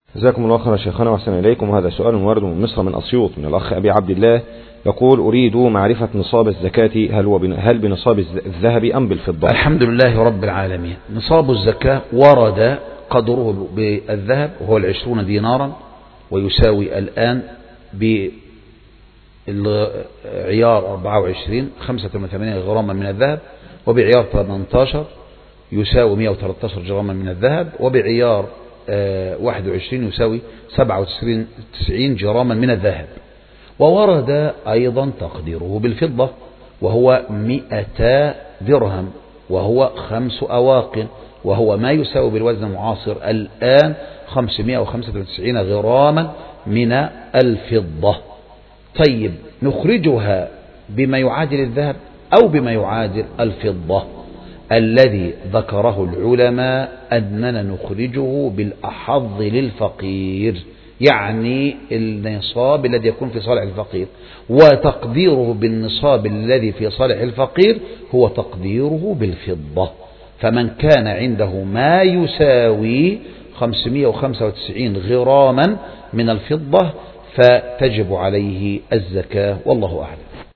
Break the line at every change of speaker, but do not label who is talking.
جزاكم الله خيرا شيخنا وأحسن إليكم. وهذا سؤال وارد من مصر من أسيوط من الأخ أبي عبد الله، يقول: أريد معرفة نصاب الزكاة، هل بنصاب الذهب أم بالفضة؟
الحمد لله رب العالمين. نصاب الزكاة ورد قدره بالذهب وهو 20 دينارا، ويساوي الآن بعيار 24 85 غراما من الذهب، وبعيار 18 يساوي 113 جراما من الذهب، وبعيار 21 يساوي 97 جراما من الذهب. وورد أيضا تقديره بالفضة وهو 200 درهم وهو 5 أواق، وهو ما يساوي بالوزن المعاصر الآن 595 غراما من الفضة. طيب، نخرجها بما يعادل الذهب أو بما يعادل الفضة؟ الذي ذكره العلماء أننا نخرجه بالأحظ للفقير، يعني النصاب الذي يكون في صالح الفقير، وتقديره بالنصاب الذي في صالح الفقير هو تقديره بالفضة. فمن كان عنده ما يساوي 595 غراما من الفضة فتجب عليه الزكاة، والله أعلم.